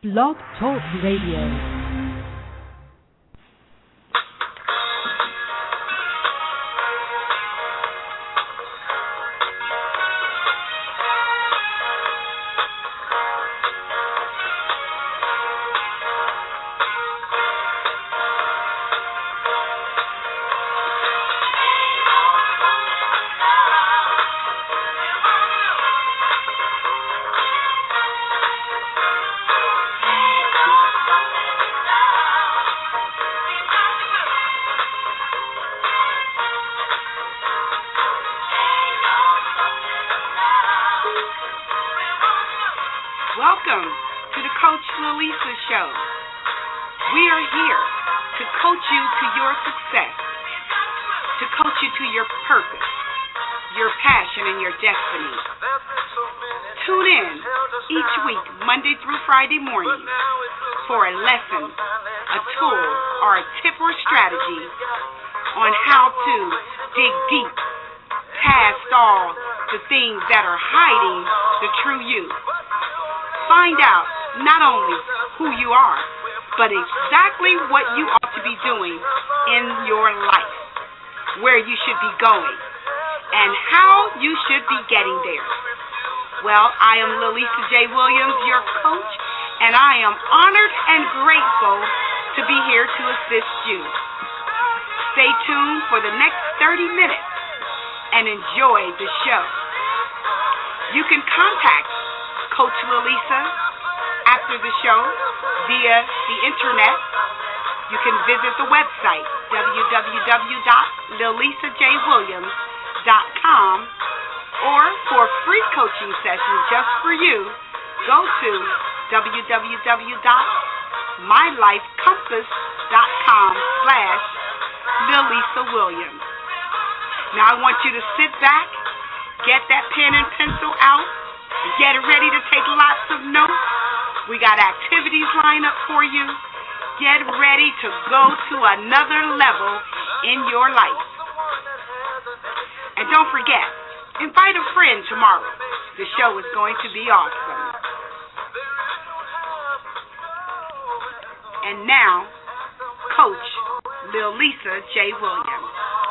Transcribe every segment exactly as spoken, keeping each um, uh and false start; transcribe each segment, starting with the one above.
Blog Talk Radio. Welcome to the Coach Lalisa Show. We are here to coach you to your success, to coach you to your purpose, your passion, and your destiny. Tune in each week, Monday through Friday morning, for a lesson, a tool, or a tip or strategy on how to dig deep past all the things that are hiding the true you. Find out not only who you are, but exactly what you ought to be doing in your life, where you should be going, and how you should be getting there. Well, I am Lalisa J. Williams, your coach, and I am honored and grateful to be here to assist you. Stay tuned for the next thirty minutes and enjoy the show. You can contact Coach Lalisa after the show via the internet. You can visit the website w w w dot lalisa j williams dot com, or for free coaching sessions just for you, go to w w w dot my life compass dot com slash lalisa williams. Now I want you to sit back, get that pen and pencil out, get ready to take lots of notes. We got activities lined up for you. Get ready to go to another level in your life. And don't forget, invite a friend tomorrow. The show is going to be awesome. And now, Coach Lalisa J. Williams.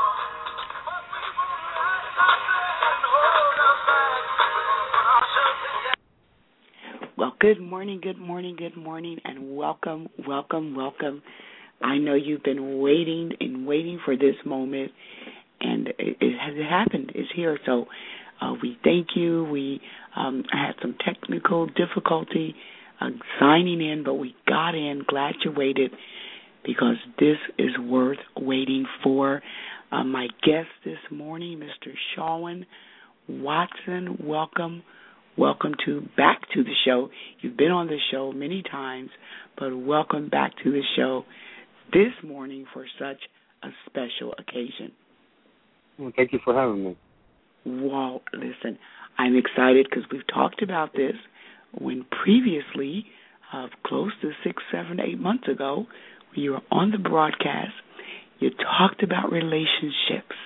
Well, good morning, good morning, good morning, and welcome, welcome, welcome. I know you've been waiting and waiting for this moment, and it, it has happened. It's here. So uh, we thank you. We um, had some technical difficulty uh, signing in, but we got in. Glad you waited, because this is worth waiting for. Uh, my guest this morning, Mister Shawn Watson, welcome. Welcome to back to the show. You've been on the show many times, but welcome back to the show this morning for such a special occasion. Well, thank you for having me. Well, listen, I'm excited because we've talked about this when previously, uh, close to six, seven, eight months ago, when you were on the broadcast, you talked about relationships.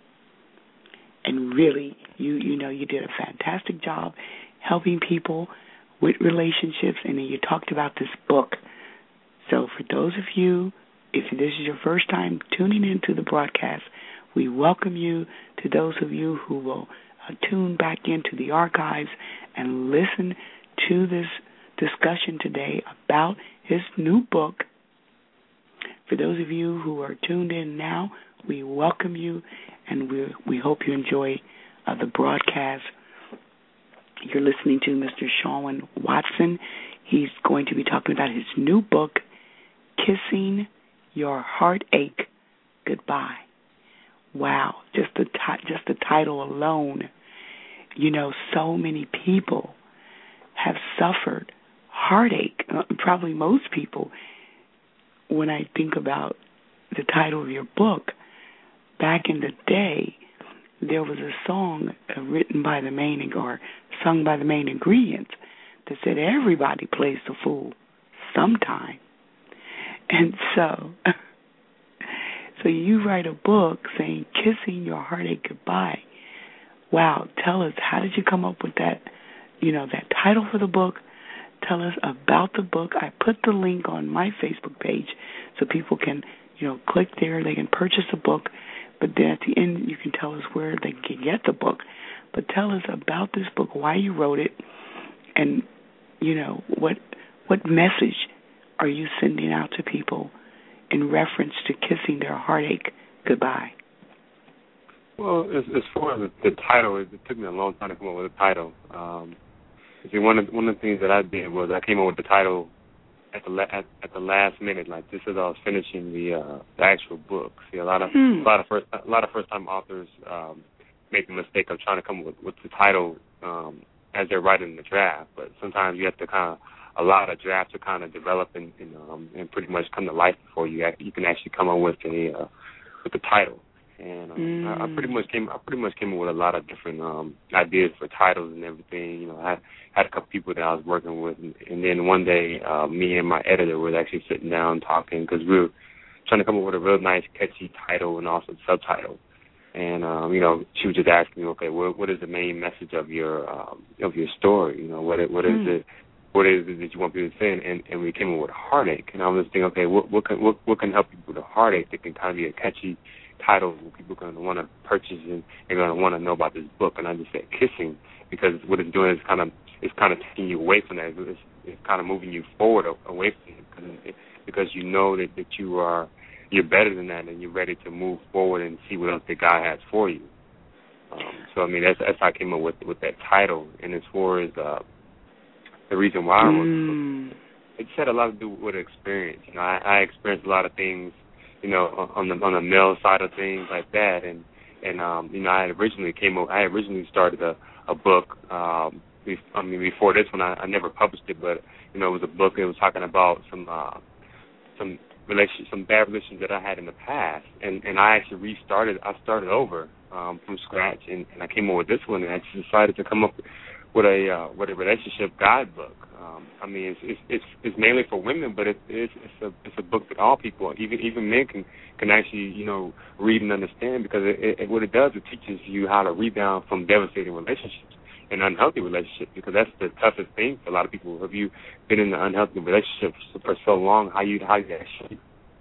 And really, you you know, you did a fantastic job helping people with relationships, and then you talked about this book. So for those of you, if this is your first time tuning into the broadcast, we welcome you. To those of you who will uh, tune back into the archives and listen to this discussion today about his new book, for those of you who are tuned in now, we welcome you, and we we hope you enjoy uh, the broadcast. You're listening to Mister Shawn Watson. He's going to be talking about his new book, Kissing Your Heartache Goodbye. Wow, just the ti- just the title alone. You know, so many people have suffered heartache. Uh, probably most people. When I think about the title of your book, back in the day, there was a song uh, written by the main or sung by the Main Ingredients that said everybody plays the fool sometime. And so, so you write a book saying Kissing Your Heartache Goodbye. Wow, tell us, how did you come up with that, you know, that title for the book? tell us about the book. I put the link on my Facebook page so people can, you know, click there. They can purchase the book, but then at the end you can tell us where they can get the book. But tell us about this book, why you wrote it, and, you know, what what message are you sending out to people in reference to kissing their heartache goodbye? Well, as, as far as the, the title, it, it took me a long time to come up with a title. Um, see, one of one of the things that I did was I came up with the title at the la- at, at the last minute, like just as I was finishing the uh, the actual book. See, a lot of hmm. a lot of first a lot of first time authors um, make the mistake of trying to come up with, with the title um, as they're writing the draft, but sometimes you have to kind of allow the draft to kind of develop and and, um, and pretty much come to life before you you can actually come up with a uh, with the title. And um, mm. I, I pretty much came I pretty much came up with a lot of different um, ideas for titles and everything. You know, I had a couple people that I was working with, and, and then one day uh, me and my editor were actually sitting down talking because we were trying to come up with a real nice, catchy title and also subtitle. And um, you know, she was just asking me, okay, what, what is the main message of your um, of your story? You know, what what is mm. it? What is it that you want people to say? And, and we came up with heartache. And I was thinking, okay, what what can what, what can help people with a heartache that can kind of be a catchy title where people are going to want to purchase and they're going to want to know about this book. And I just said kissing because what it's doing is kind of it's kind of taking you away from that. It's, it's kind of moving you forward away from it because, because you know that, that you are you're better than that and you're ready to move forward and see what else that God has for you. Um, so I mean that's that's how I came up with with that title. And as far as uh, the reason why I wrote mm. the book, it just had a lot to do with experience. You know, I, I experienced a lot of things, you know, on the on the male side of things like that, and and um, you know, I had originally came up, I originally started a a book. Um, I mean, before this one, I, I never published it, but you know, it was a book that was talking about some uh, some relations, some bad relations that I had in the past, and and I actually restarted. I started over um, from scratch, and, and I came up with this one, and I just decided to come up with a uh, with a relationship guidebook. Um, I mean, it's, it's it's it's mainly for women, but it's it's it's a it's a book that all people, even even men, can can actually you know read and understand because it, it, what it does, it teaches you how to rebound from devastating relationships and unhealthy relationships because that's the toughest thing for a lot of people. Have you been in an unhealthy relationship for so long? How you how you actually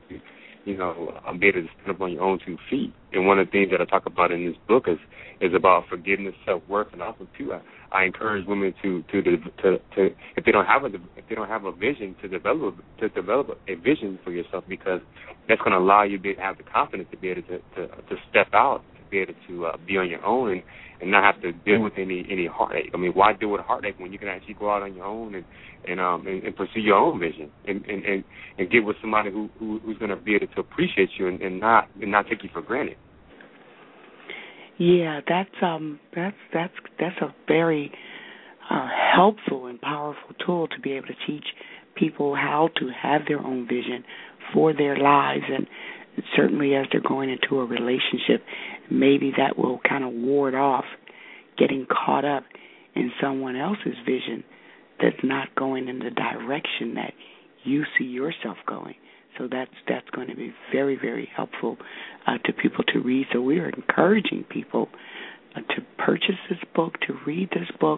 you know be able to stand up on your own two feet? And one of the things that I talk about in this book is is about forgiveness, self-worth, and also too. I, I encourage women to, to to to if they don't have a if they don't have a vision to develop to develop a vision for yourself because that's going to allow you to have the confidence to be able to to, to step out, to be able to uh, be on your own and, and not have to deal with any any heartache. I mean, why deal with heartache when you can actually go out on your own and and um and, and pursue your own vision and, and, and, and get with somebody who, who who's going to be able to appreciate you and, and not and not take you for granted. Yeah, that's um, that's that's that's a very uh, helpful and powerful tool to be able to teach people how to have their own vision for their lives, and certainly as they're going into a relationship, maybe that will kind of ward off getting caught up in someone else's vision that's not going in the direction that you see yourself going. So that's that's going to be very, very helpful uh, to people to read. So we are encouraging people uh, to purchase this book, to read this book,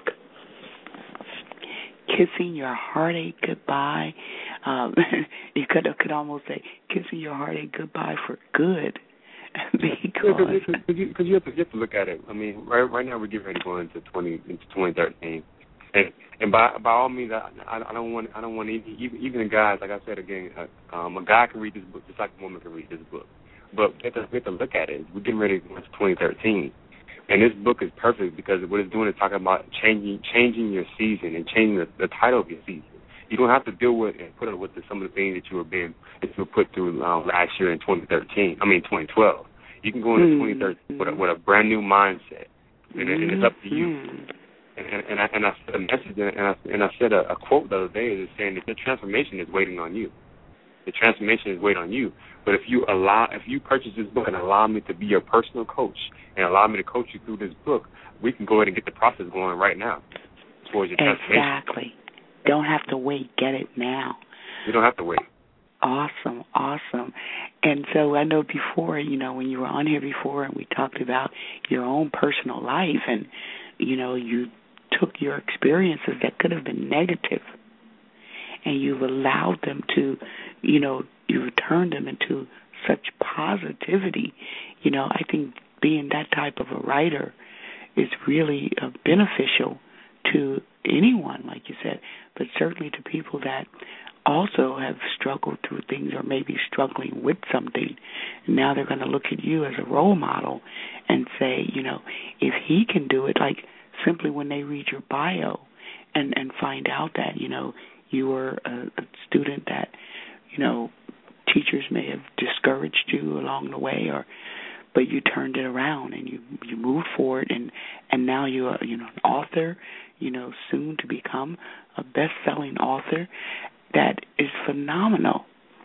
Kissing Your Heartache Goodbye. Um, you could could almost say Kissing Your Heartache Goodbye for good. Because yeah, you, you, have to, you have to look at it. I mean, right right now we're getting ready to go into twenty into twenty thirteen. And, and by by all means, I, I don't want I don't want any, even even the guys. Like I said again, uh, um, a guy can read this book just like a woman can read this book. But we have to, we have to look at it. We're getting ready to go into twenty thirteen, and this book is perfect because what it's doing is talking about changing changing your season and changing the, the title of your season. You don't have to deal with and put up with the, some of the things that you were being that you were put through um, last year in twenty thirteen. I mean twenty twelve. You can go into mm-hmm. twenty thirteen with a, with a brand new mindset, and, mm-hmm. and it's up to you. And, and, I, and I said a message, and I, and I said a, a quote the other day is saying that the transformation is waiting on you. The transformation is waiting on you. But if you allow, if you purchase this book and allow me to be your personal coach and allow me to coach you through this book, we can go ahead and get the process going right now towards your transformation. Exactly. Don't have to wait. Get it now. You don't have to wait. Awesome, awesome. And so I know before, you know, when you were on here before and we talked about your own personal life and, you know, you took your experiences that could have been negative and you've allowed them to, you know, you've turned them into such positivity. You know, I think being that type of a writer is really uh, beneficial to anyone, like you said, but certainly to people that also have struggled through things or maybe struggling with something. And now they're going to look at you as a role model and say, you know, if he can do it, like simply when they read your bio and, and find out that, you know, you were a, a student that, you know, teachers may have discouraged you along the way, or but you turned it around and you you moved forward, and and now you are, you know, an author, you know, soon to become a best-selling author. That is phenomenal.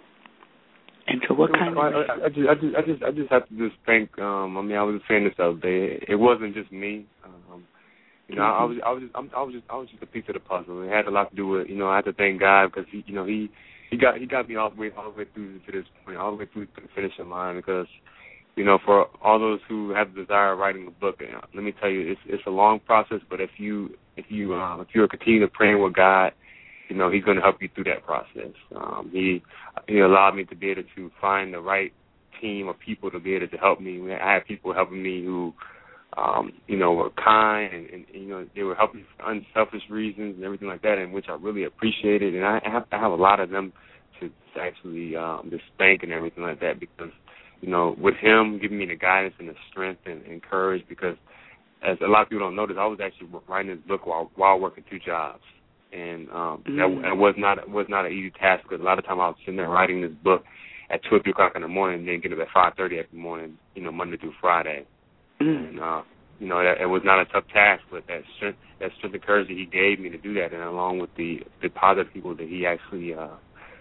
And so, what kind I, of? I, I just, I just, I just, I just have to just thank. Um, I mean, I was just saying this the other day. It wasn't just me. Um, you know, mm-hmm. I was, I was, just, I was just, I was just a piece of the puzzle. It had a lot to do with, you know, I had to thank God because he, you know, he, he got, he got me all the way, all the way through to this point, all the way through to the finishing line. Because, you know, for all those who have the desire of writing a book, you know, let me tell you, it's, it's a long process. But if you, if you, um, if you continue to pray with God, you know, he's going to help you through that process. Um, he, he allowed me to be able to find the right team of people to be able to help me. I had people helping me who, um, you know, were kind and, and, you know, they were helping for unselfish reasons and everything like that, and which I really appreciated. And I have, I have a lot of them to, to actually um, just thank and everything like that because, you know, with him giving me the guidance and the strength and, and courage, because as a lot of people don't notice, I was actually writing this book while while working two jobs. And um, mm. that, that was not was not an easy task because a lot of time I was sitting there writing this book at two or three o'clock in the morning, and then get up at five thirty every morning, you know, Monday through Friday. Mm. And uh, you know, that, it was not a tough task, but that strength, that strength and courage that he gave me to do that, and along with the the positive people that he actually, uh,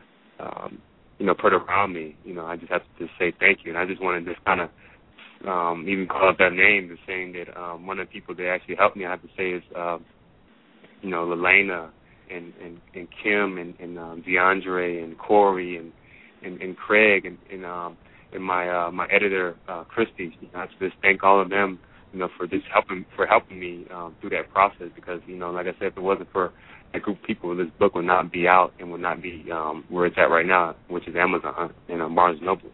um, you know, put around me, you know, I just have to just say thank you. And I just want to just kind of um, even call out their names, and saying that um, one of the people that actually helped me, I have to say, is uh, you know, Lelena. And, and, and Kim and, and um, DeAndre and Corey and, and, and Craig and, and, um, and my uh, my editor uh, Christy. You know, I just thank all of them, you know, for just helping for helping me um, through that process because, you know, like I said, if it wasn't for a group of people, this book would not be out and would not be um, where it's at right now, which is Amazon and um, Barnes and Nobles.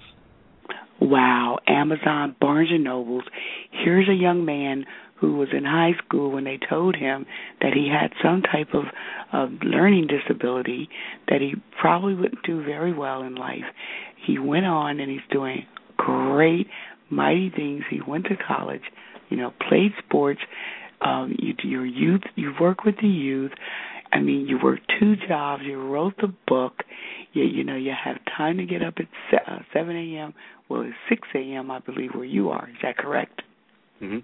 Wow, Amazon, Barnes and Nobles. Here's a young man who was in high school when they told him that he had some type of, of learning disability, that he probably wouldn't do very well in life. He went on and he's doing great, mighty things. He went to college, you know, played sports. Um, you do your youth, you work with the youth. I mean, you work two jobs. You wrote the book. You, you know, you have time to get up at seven a.m. Well, it's six a.m., I believe, where you are. Is that correct? Mm-hmm.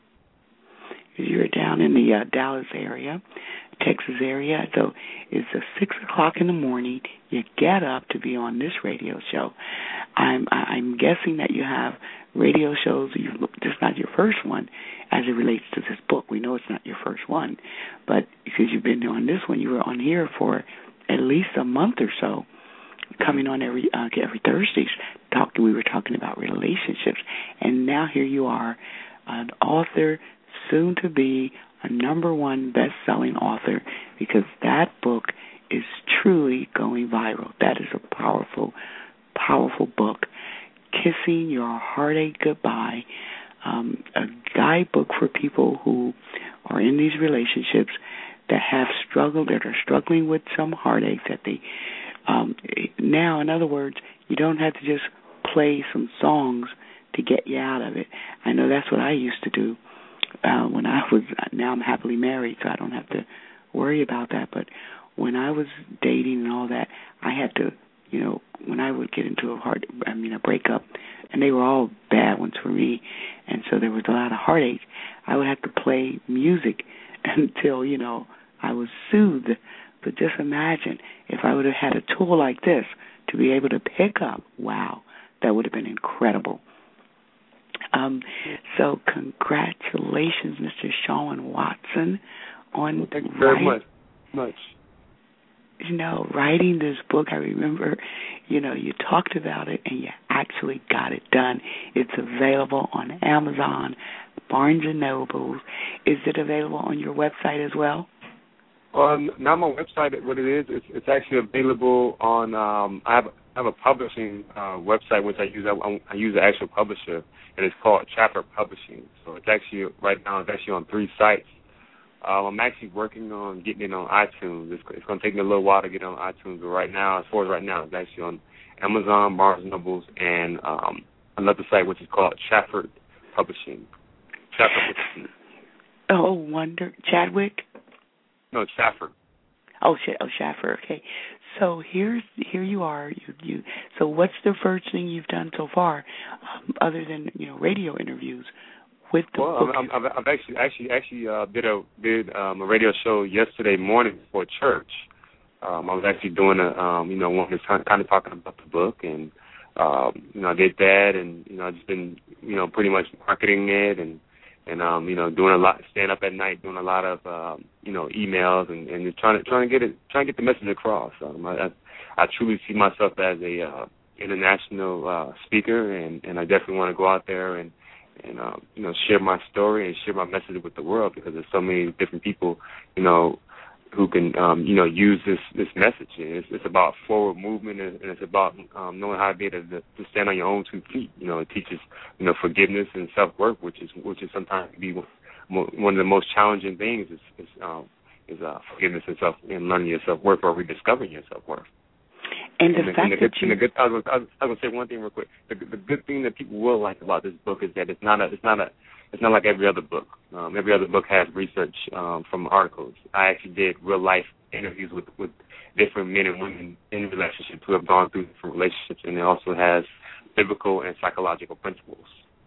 You're down in the uh, Dallas area, Texas area, so it's uh, six o'clock in the morning. You get up to be on this radio show. I'm I'm guessing that you have radio shows. You this is not your first one, as it relates to this book. We know it's not your first one, but because you've been on this one, you were on here for at least a month or so, coming on every uh, every Thursdays. Talking, we were talking about relationships, and now here you are, an author, soon to be a number one best-selling author, because that book is truly going viral. That is a powerful, powerful book. Kissing Your Heartache Goodbye, um, a guidebook for people who are in these relationships that have struggled, that are struggling with some heartache that they, um, now, in other words, you don't have to just play some songs to get you out of it. I know that's what I used to do. Uh, when I was, now I'm happily married, so I don't have to worry about that. But when I was dating and all that, I had to, you know, when I would get into a hard, I mean, a breakup, and they were all bad ones for me, and so there was a lot of heartache, I would have to play music until, you know, I was soothed. But just imagine if I would have had a tool like this to be able to pick up, wow, that would have been incredible. Um, so congratulations, Mister Sean Watson, on Thank you very writing, much. much. You know, writing this book. I remember, you know, you talked about it and you actually got it done. It's available on Amazon, Barnes and Nobles. Is it available on your website as well? Well, now my website, what it is, it's, it's actually available on. Um, I have I have a publishing uh, website which I use. I, I use the actual publisher, and it's called Chapter Publishing. So it's actually right now it's actually on three sites. Um, I'm actually working on getting it on iTunes. It's, it's going to take me a little while to get on iTunes, but right now, as far as right now, it's actually on Amazon, Barnes and Nobles, and um, another site which is called Chadwick Publishing. Chadwick Publishing. Oh, wonder Chadwick. No, Chaffer. Oh, Sh- oh, Schaffer. Okay. So here's here you are. You you. So what's the first thing you've done so far, um, other than you know radio interviews with the well, book? I'm, I'm, I've actually actually actually uh, did a did um, a radio show yesterday morning for church. Um, I was actually doing a um, you know one that's kind of talking about the book, and um, you know I did that, and you know I've just been you know pretty much marketing it and. And um, you know, doing a lot, staying up at night, doing a lot of um, you know emails, and, and trying to trying to get it, trying to get the message across. Um, I, I, I truly see myself as a uh, international uh, speaker, and, and I definitely want to go out there and and uh, you know share my story and share my message with the world, because there's so many different people, you know, who can um, you know use this this message. And it's, it's about forward movement, and it's about um, knowing how to be able to, to stand on your own two feet. You know, it teaches you know forgiveness and self worth, which is which is sometimes be one of the most challenging things is is, um, is uh, forgiveness and self and learning your self worth, or rediscovering your self worth. And the and fact the, that and you, the good, I was, I was, I was gonna say one thing real quick. The, the good thing that people will like about this book is that it's not a, it's not a, it's not like every other book. Um, every other book has research um, from articles. I actually did real life interviews with, with different men and women in relationships who have gone through different relationships, and it also has biblical and psychological principles.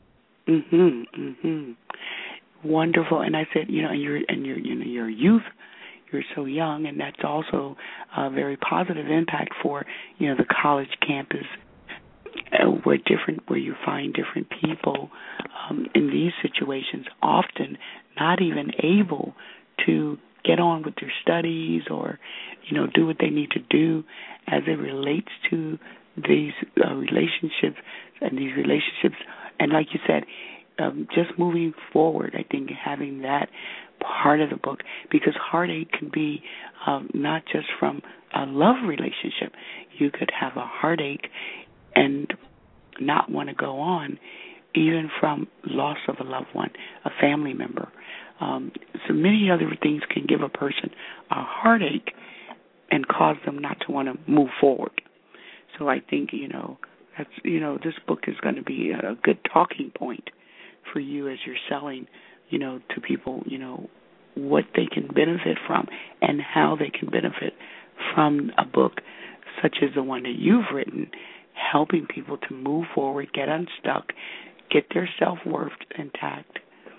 Mhm, mhm. Wonderful. And I said, you know, and you're and you're you know your youth. You're so young, and that's also a very positive impact for you know the college campus, uh, where different where you find different people um, in these situations, often not even able to get on with their studies or you know do what they need to do as it relates to these uh, relationships and these relationships. And like you said, um, just moving forward, I think having that part of the book, because heartache can be um, not just from a love relationship. You could have a heartache and not want to go on, even from loss of a loved one, a family member. Um, so many other things can give a person a heartache and cause them not to want to move forward. So I think, you know, that's, you know, this book is going to be a good talking point for you as you're selling, you know, to people, you know, what they can benefit from and how they can benefit from a book such as the one that you've written, helping people to move forward, get unstuck, get their self-worth intact,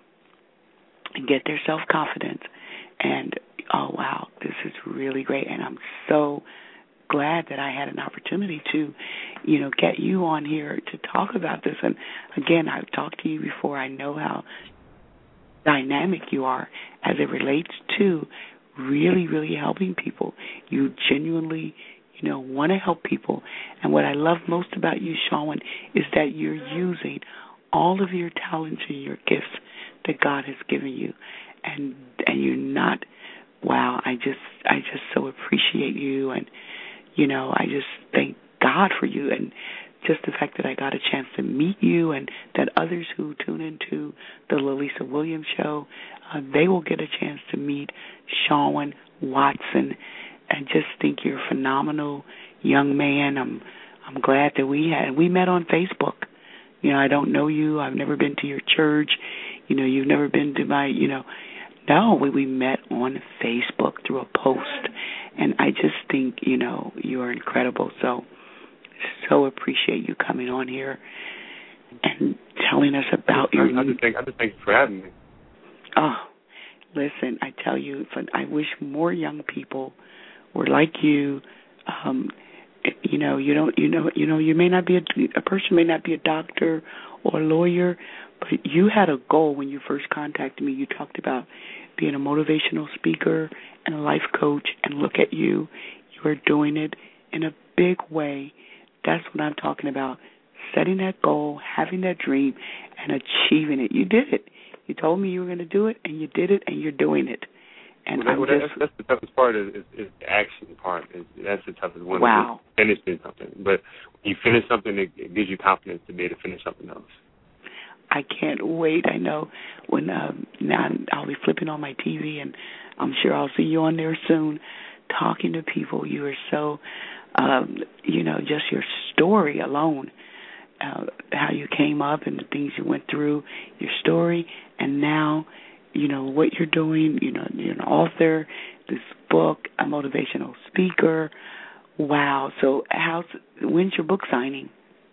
and get their self-confidence. And, oh, wow, this is really great. And I'm so glad that I had an opportunity to, you know, get you on here to talk about this. And, again, I've talked to you before. I know how dynamic you are as it relates to really, really helping people. You genuinely, you know, want to help people. And what I love most about you, Shawn, is that you're using all of your talents and your gifts that God has given you. And and you're not, wow, I just I just so appreciate you, and you know, I just thank God for you, and just the fact that I got a chance to meet you, and that others who tune into the Lalisa Williams show, uh, they will get a chance to meet Shawn Watson, and just think you're a phenomenal young man. I'm I'm glad that we had we met on Facebook. You know, I don't know you. I've never been to your church. You know, you've never been to my, you know, no, we, we met on Facebook through a post. And I just think, you know, you are incredible. So, so appreciate you coming on here and telling us about I, your... I just think I just thank you for having me. Oh, listen, I tell you, I wish more young people were like you. Um, you know, you don't, you know, you know, you may not be a, a person may not be a doctor or a lawyer, but you had a goal when you first contacted me. You talked about being a motivational speaker and a life coach, and look at you. You are doing it in a big way. That's what I'm talking about, setting that goal, having that dream, and achieving it. You did it. You told me you were going to do it, and you did it, and you're doing it. And well, that, I'm well, just, that's, that's the toughest part is, is, is the action part. Is, that's the toughest one. Wow. Is finishing something. But when you finish something, it, it gives you confidence to be able to finish something else. I can't wait. I know when um, now I'll be flipping on my T V, and I'm sure I'll see you on there soon, talking to people. You are so, um, you know, just your story alone, uh, how you came up and the things you went through, your story, and now, you know, what you're doing. You know, you're an author, this book, a motivational speaker. Wow. So, how's when's your book signing?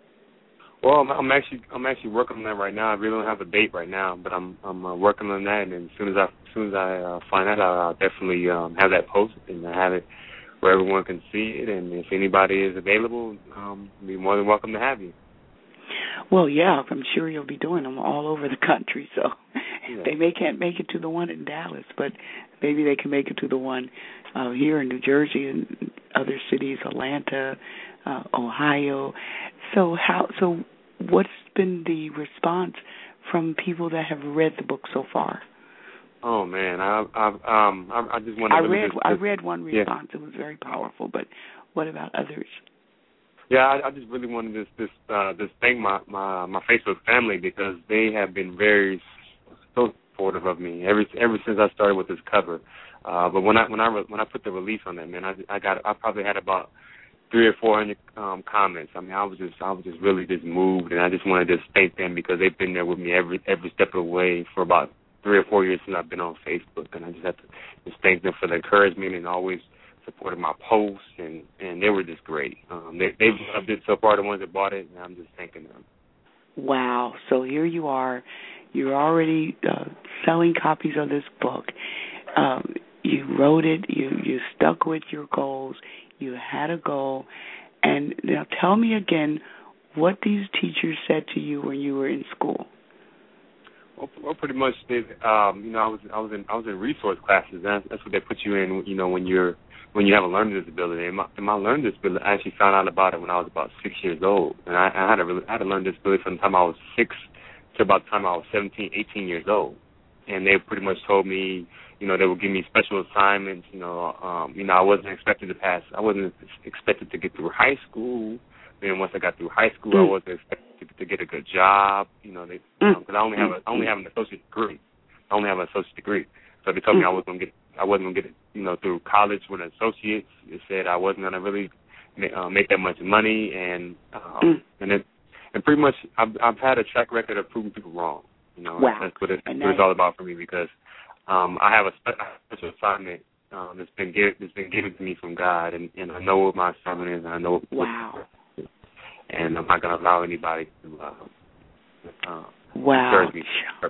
Well, I'm, I'm actually I'm actually working on that right now. I really don't have a date right now, but I'm I'm uh, working on that. And as soon as I as soon as I uh, find that out, I'll definitely um, have that posted and have it where everyone can see it. And if anybody is available, um, I'll be more than welcome to have you. Well, yeah, I'm sure you'll be doing them all over the country. So yeah. They may can't make it to the one in Dallas, but maybe they can make it to the one uh, here in New Jersey and other cities, Atlanta, uh, Ohio. So how? So what's been the response from people that have read the book so far? Oh man, I I um I, I just want to. I really read just, I read one response. Yeah. It was very powerful. But what about others? Yeah, I, I just really wanted to this uh, just thank my, my my Facebook family because they have been very so supportive of me ever ever since I started with this cover. Uh, but when I when I when I put the release on that, man, I I got I probably had about three or four hundred um, comments. I mean, I was just I was just really just moved, and I just wanted to just thank them because they've been there with me every every step of the way for about three or four years since I've been on Facebook, and I just have to just thank them for the encouragement and always supported my posts, and, and they were just great. Um, they they've loved it so far, the ones that bought it, and I'm just thanking them. Wow. So here you are. You're already uh, selling copies of this book. Um, you wrote it. You, you stuck with your goals. You had a goal. And now tell me again what these teachers said to you when you were in school. Well, well pretty much, they, um, you know, I was I was in I was in resource classes. And that's, that's what they put you in. You know, when you're when you have a learning disability. And my, and my learning disability, I actually found out about it when I was about six years old. And I, I had a really, I had a learning disability from the time I was six to about the time I was seventeen, eighteen years old. And they pretty much told me, you know, they would give me special assignments. You know, um, you know, I wasn't expected to pass. I wasn't expected to get through high school. Then once I got through high school, mm. I wasn't expected to, to get a good job. You know, because mm. um, I only have a, I only have an associate degree. I only have an associate degree. So they told mm. me I wasn't gonna get, I wasn't gonna get it, you know, through college with an associate. They said I wasn't gonna really make, uh, make that much money, and um, mm. and it, and pretty much I've, I've had a track record of proving people wrong. You know, wow. that's what, it, what it's all about for me because um, I have a special assignment um, that's been given that's been given to me from God, and, and I know what my assignment is, and I know wow. what it is, and I'm not going to allow anybody to uh, uh, wow. discourage me.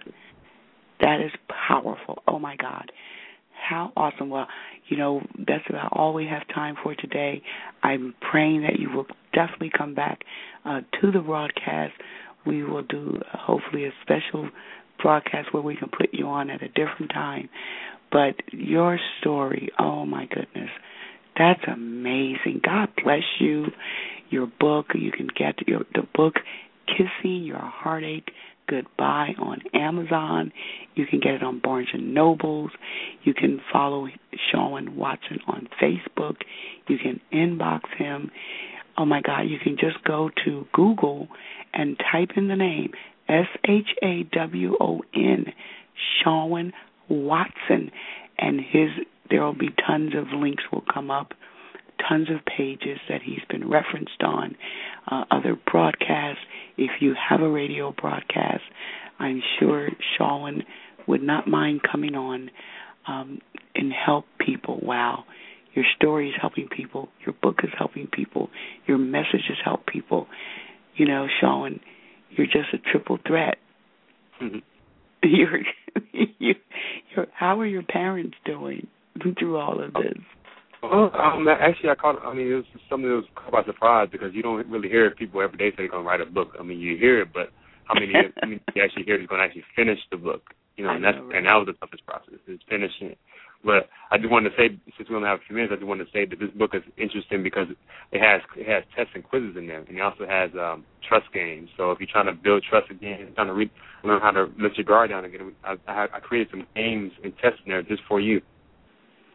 That is powerful. Oh my God. How awesome. Well, you know, that's about all we have time for today. I'm praying that you will definitely come back uh, to the broadcast. We will do uh, hopefully a special broadcast where we can put you on at a different time. But your story, oh my goodness, that's amazing. God bless you. Your book, you can get your, the book, Kissing Your Heartache Goodbye on Amazon. You can get it on Barnes and Nobles. You can follow Shawn Watson on Facebook. You can inbox him. Oh, my God, you can just go to Google and type in the name, S H A W O N, Shawn Watson, and his there will be tons of links will come up, tons of pages that he's been referenced on, uh, other broadcasts. If you have a radio broadcast, I'm sure Shawn would not mind coming on um, and help people. Wow. Your story is helping people. Your book is helping people. Your messages help people. You know, Shawn, you're just a triple threat. Mm-hmm. You're, you, you're, how are your parents doing through all of this? Well, um, actually, I caught. I mean, it was something that was caught by surprise because you don't really hear people every day say they're going to write a book. I mean, you hear it, but how many? I mean, you actually hear they're going to actually finish the book. You know, and that's know, right? And that was the toughest process is finishing it. But I just wanted to say, since we only have a few minutes, I just wanted to say that this book is interesting because it has it has tests and quizzes in there, and it also has um, trust games. So if you're trying to build trust again, trying to re- learn how to let your guard down again, I, I, I created some games and tests in there just for you.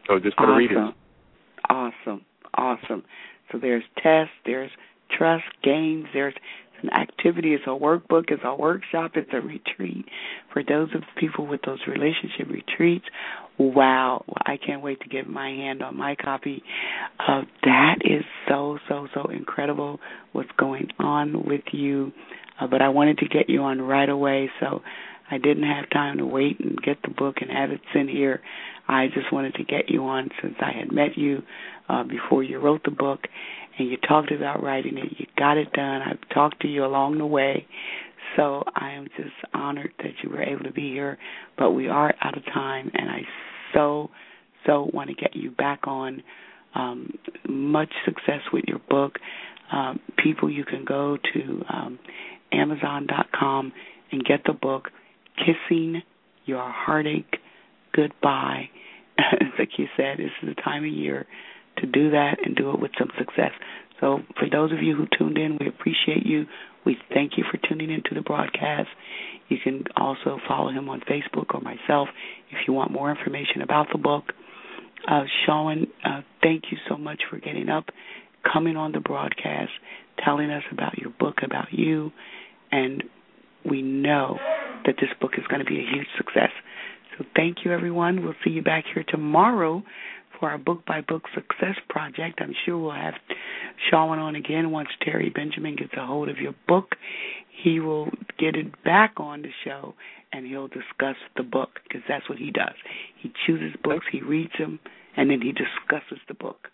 So just for the readers. Awesome. Awesome. So there's tests, there's trust, games, there's an activity, it's a workbook, it's a workshop, it's a retreat. For those of people with those relationship retreats, wow, I can't wait to get my hand on my copy. Uh, that is so, so, so incredible what's going on with you. Uh, but I wanted to get you on right away, so I didn't have time to wait and get the book and have it sent here. I just wanted to get you on since I had met you uh, before you wrote the book, and you talked about writing it. You got it done. I've talked to you along the way, so I am just honored that you were able to be here. But we are out of time, and I so, so want to get you back on. Um, much success with your book. Um, people, you can go to um, Amazon dot com and get the book, Kissing Your Heartache Goodbye. Like you said, this is the time of year to do that and do it with some success. So for those of you who tuned in, we appreciate you. We thank you for tuning into the broadcast. You can also follow him on Facebook or myself if you want more information about the book. Uh, Sean, uh, thank you so much for getting up, coming on the broadcast, telling us about your book, about you, and we know that this book is going to be a huge success. So thank you, everyone. We'll see you back here tomorrow for our book-by-book success project. I'm sure we'll have Sean on again once Terry Benjamin gets a hold of your book. He will get it back on the show, and he'll discuss the book, because that's what he does. He chooses books, he reads them, and then he discusses the book.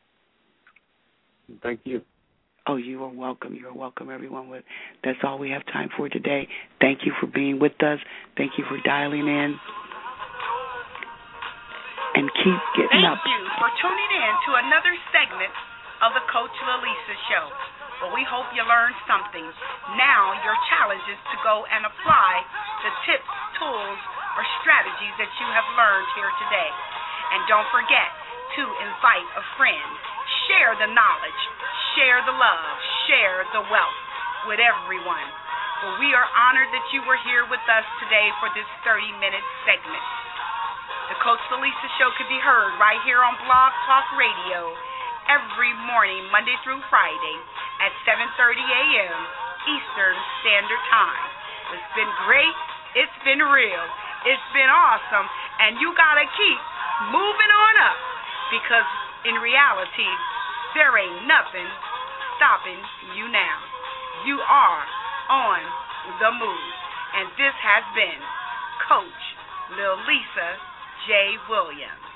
Thank you. Oh, you are welcome. You are welcome, everyone. That's all we have time for today. Thank you for being with us. Thank you for dialing in. And keep getting Thank up. Thank you for tuning in to another segment of the Coach Lilisa Show. Well, we hope you learned something. Now your challenge is to go and apply the tips, tools, or strategies that you have learned here today. And don't forget to invite a friend. Share the knowledge. Share the love. Share the wealth with everyone. Well, we are honored that you were here with us today for this thirty-minute segment. The Coach Lilisa Show can be heard right here on Blog Talk Radio every morning, Monday through Friday at seven thirty a.m. Eastern Standard Time. It's been great. It's been real. It's been awesome. And you got to keep moving on up, because in reality, there ain't nothing stopping you now. You are on the move. And this has been Coach Lilisa J. Williams.